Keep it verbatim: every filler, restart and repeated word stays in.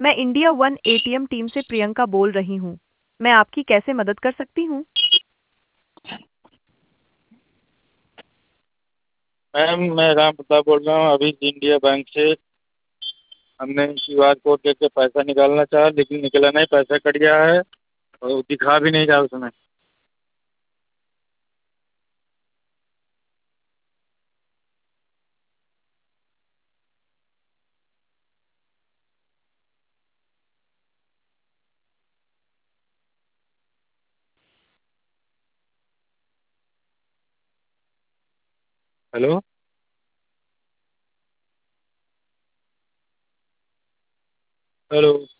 मैं India one ATM team से प्रियंका बोल रही हूँ। मैं आपकी कैसे मदद कर सकती हूँ? मैम मैं राम प्रताप बोल रहा हूँ अभी इंडिया बैंक से। हमने क्यू आर कोड दे के पैसा निकालना चाहा लेकिन निकला नहीं, पैसा कट गया है और दिखा भी नहीं रहा उसमें। हेलो। हेलो।